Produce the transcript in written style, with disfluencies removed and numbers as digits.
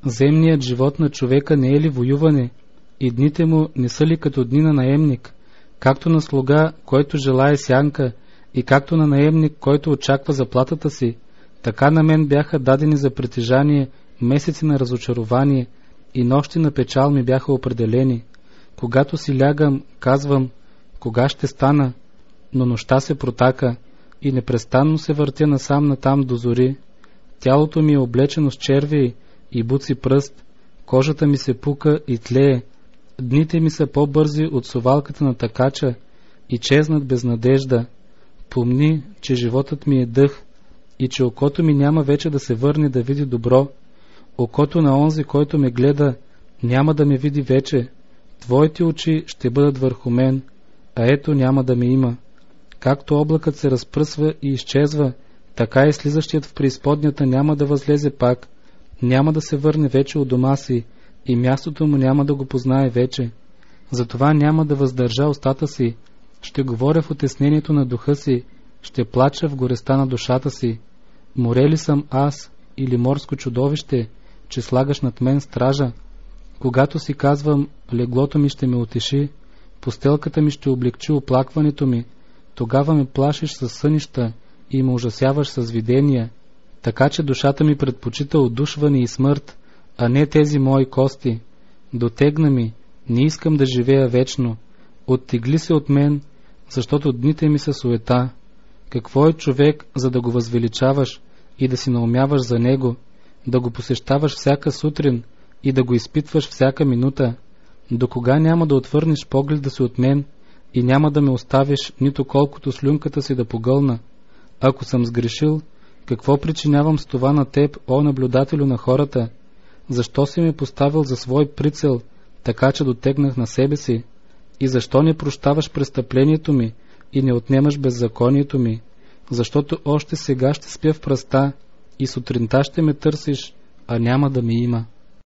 Земният живот на човека не е ли воюване? И дните му не са ли като дни на наемник? Както на слуга, който желае сянка, и както на наемник, който очаква заплатата си, така на мен бяха дадени за притежание месеци на разочарование и нощи на печал ми бяха определени. Когато си лягам, казвам, кога ще стана, но нощта се протака и непрестанно се въртя насам-натам до зори. Тялото ми е облечено с червеи и буци пръст, кожата ми се пука и тлее, дните ми са по-бързи от совалката на такача и чезнат без надежда. Помни, че животът ми е дъх и че окото ми няма вече да се върне да види добро. Окото на онзи, който ме гледа, няма да ме види вече. Твоите очи ще бъдат върху мен, а ето няма да ме има. Както облакът се разпръсва и изчезва, така и слизащият в преизподнята няма да възлезе пак, няма да се върне вече от дома си и мястото му няма да го познае вече. Затова няма да въздържа устата си, ще говоря в утеснението на духа си, ще плача в гореста на душата си. Море ли съм аз или морско чудовище, че слагаш над мен стража? Когато си казвам, леглото ми ще ме утеши, постелката ми ще облегчи оплакването ми, тогава ме плашиш със сънища и ме ужасяваш с видения, така че душата ми предпочита удушване и смърт, а не тези мои кости. Дотегна ми, не искам да живея вечно. Оттегли се от мен, защото дните ми са суета. Какво е човек, за да го възвеличаваш и да си наумяваш за него, да го посещаваш всяка сутрин и да го изпитваш всяка минута? До кога няма да отвърнеш погледа си от мен и няма да ме оставиш нито колкото слюнката си да погълна? Ако съм сгрешил, какво причинявам с това на теб, о наблюдателю на хората? Защо си ме поставил за свой прицел, така че дотегнах на себе си? И защо не прощаваш престъплението ми и не отнемаш беззаконието ми? Защото още сега ще спя в пръста и сутринта ще ме търсиш, а няма да ми има.